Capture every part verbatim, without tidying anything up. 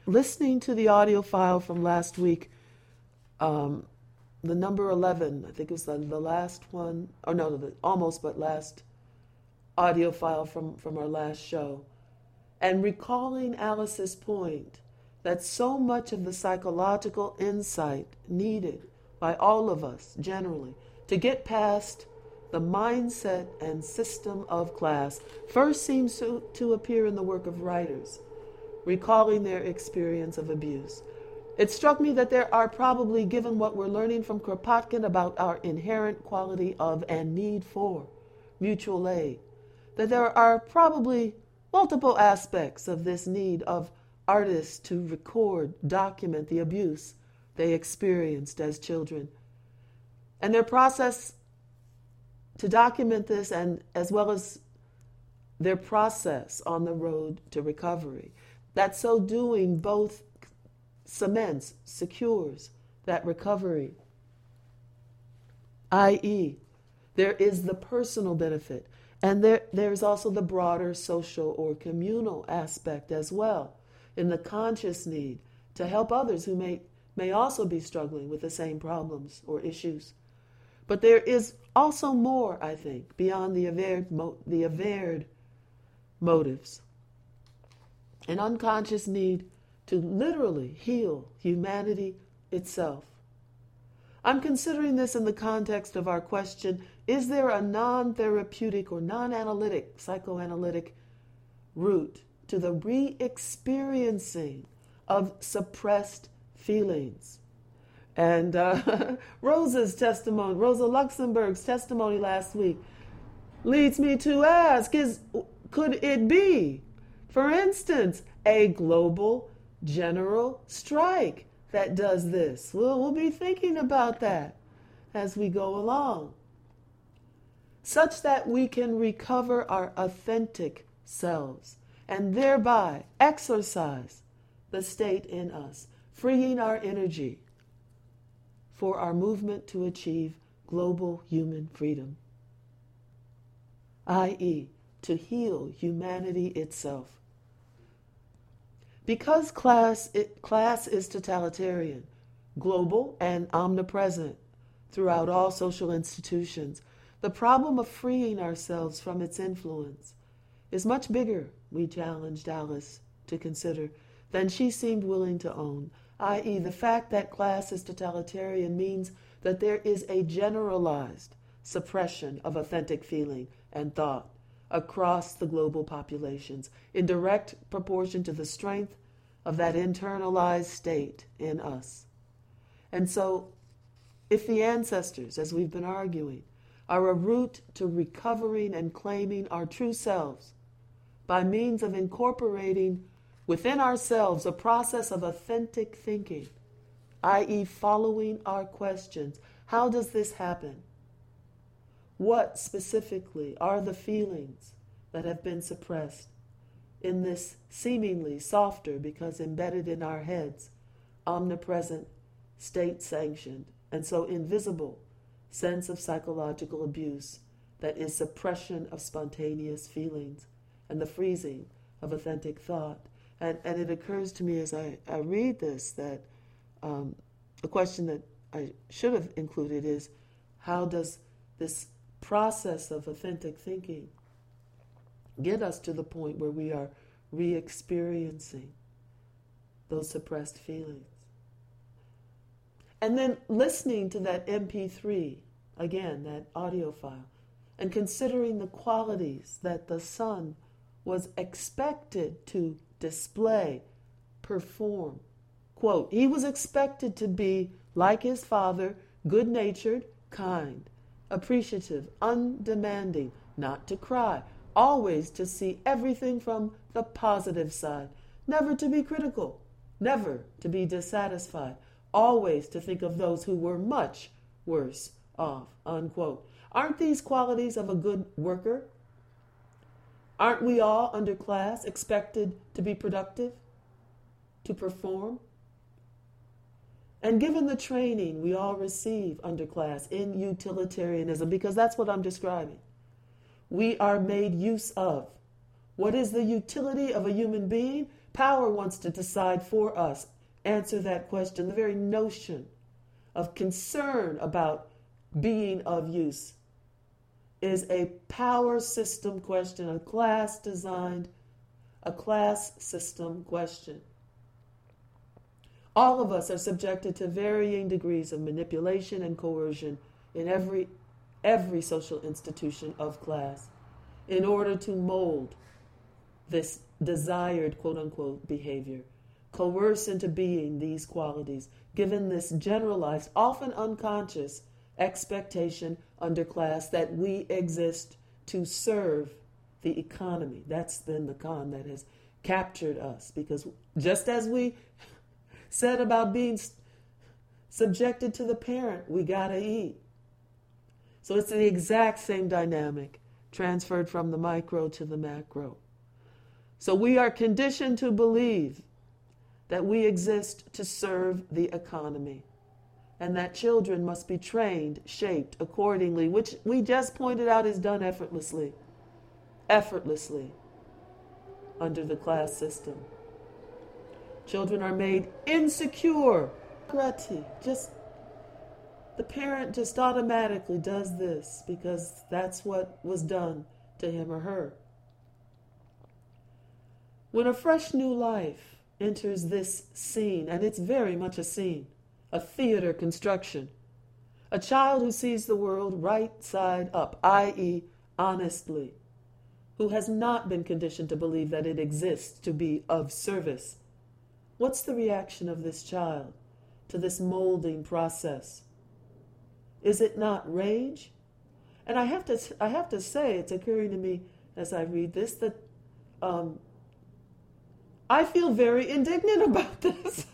listening to the audio file from last week, um, the number eleven, I think it was the, the last one, or no, the, almost but last audio file from, from our last show, and recalling Alice's point that so much of the psychological insight needed by all of us generally to get past the mindset and system of class first seems to, to appear in the work of writers, recalling their experience of abuse. It struck me that there are probably, given what we're learning from Kropotkin about our inherent quality of and need for mutual aid, that there are probably multiple aspects of this need of artists to record, document the abuse they experienced as children. And their process to document this, and as well as their process on the road to recovery, that so doing both cements, secures that recovery, that is, there is the personal benefit, and there there's also the broader social or communal aspect as well, in the conscious need to help others who may, may also be struggling with the same problems or issues. But there is also more, I think, beyond the averred, mo- the averred motives. An unconscious need to literally heal humanity itself. I'm considering this in the context of our question, is there a non-therapeutic or non-analytic, psychoanalytic route to the re-experiencing of suppressed feelings? And uh, Rosa's testimony, Rosa Luxemburg's testimony last week leads me to ask, is could it be, for instance, a global general strike that does this? We'll, we'll be thinking about that as we go along, such that we can recover our authentic selves and thereby exercise the state in us, freeing our energy for our movement to achieve global human freedom, that is, to heal humanity itself. Because class, it, class is totalitarian, global, and omnipresent throughout all social institutions, the problem of freeing ourselves from its influence is much bigger, we challenged Alice to consider, than she seemed willing to own. that is, the fact that class is totalitarian means that there is a generalized suppression of authentic feeling and thought across the global populations in direct proportion to the strength of that internalized state in us. And so, if the ancestors, as we've been arguing, are a route to recovering and claiming our true selves by means of incorporating within ourselves a process of authentic thinking, that is, following our questions, how does this happen? What specifically are the feelings that have been suppressed in this seemingly softer, because embedded in our heads, omnipresent, state-sanctioned, and so invisible sense of psychological abuse that is suppression of spontaneous feelings and the freezing of authentic thought? And, and it occurs to me as I, I read this that um, a question that I should have included is, how does this process of authentic thinking get us to the point where we are re-experiencing those suppressed feelings? And then listening to that M P three, again, that audio file, and considering the qualities that the son was expected to display, perform. Quote, he was expected to be, like his father, good-natured, kind, appreciative, undemanding, not to cry, always to see everything from the positive side, never to be critical, never to be dissatisfied, always to think of those who were much worse off, unquote. Aren't these qualities of a good worker? Aren't we all under class expected to be productive, to perform? And given the training we all receive under class in utilitarianism, because that's what I'm describing, we are made use of. What is the utility of a human being? Power wants to decide for us, answer that question. The very notion of concern about being of use is a power system question, a class designed, a class system question. All of us are subjected to varying degrees of manipulation and coercion in every every social institution of class in order to mold this desired quote-unquote behavior, coerce into being these qualities, given this generalized, often unconscious expectation under class that we exist to serve the economy. That's then the con that has captured us, because just as we said about being subjected to the parent, we gotta eat. So it's the exact same dynamic transferred from the micro to the macro. So we are conditioned to believe that we exist to serve the economy, and that children must be trained, shaped accordingly, which we just pointed out is done effortlessly, effortlessly under the class system. Children are made insecure. Just the parent just automatically does this because that's what was done to him or her. When a fresh new life enters this scene, and it's very much a scene, a theater construction, a child who sees the world right side up, that is honestly, who has not been conditioned to believe that it exists to be of service. What's the reaction of this child to this molding process? Is it not rage? And I have to, I have to say, it's occurring to me as I read this that um, I feel very indignant about this.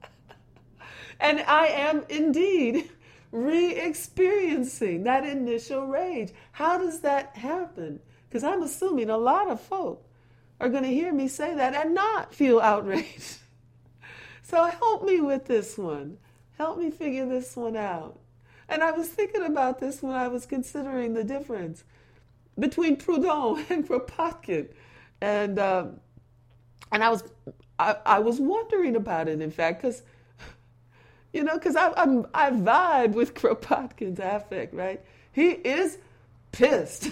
And I am indeed re-experiencing that initial rage. How does that happen? Because I'm assuming a lot of folk are going to hear me say that and not feel outraged. So help me with this one. Help me figure this one out. And I was thinking about this when I was considering the difference between Proudhon and Kropotkin. And um, and I was I, I was wondering about it, in fact, because you know, because I I'm, I vibe with Kropotkin's affect, right? He is pissed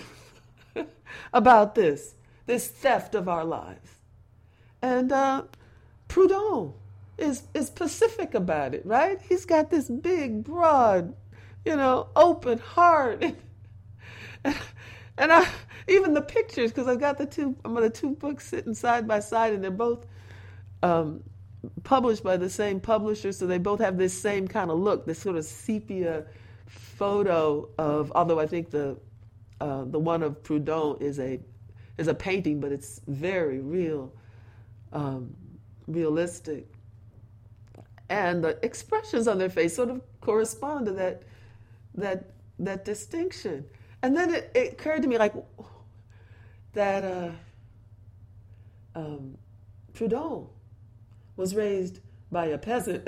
about this, this theft of our lives. And uh, Proudhon is is pacific about it, right? He's got this big, broad, you know, open heart. And, and I even the pictures, because I've got the two, I'm the two books sitting side by side, and they're both um, published by the same publisher, so they both have this same kind of look, this sort of sepia photo of, although I think the uh, the one of Proudhon is a is a painting, but it's very real, um, realistic. And the expressions on their face sort of correspond to that that that distinction. And then it, it occurred to me, like, that uh, um, Proudhon was raised by a peasant.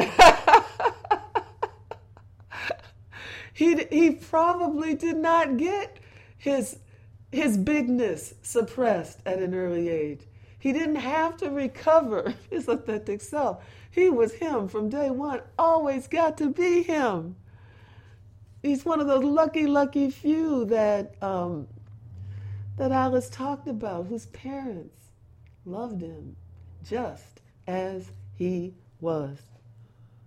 he he probably did not get his his bigness suppressed at an early age. He didn't have to recover his authentic self. He was him from day one, always got to be him. He's one of those lucky, lucky few that um, that Alice talked about, whose parents loved him just as he was.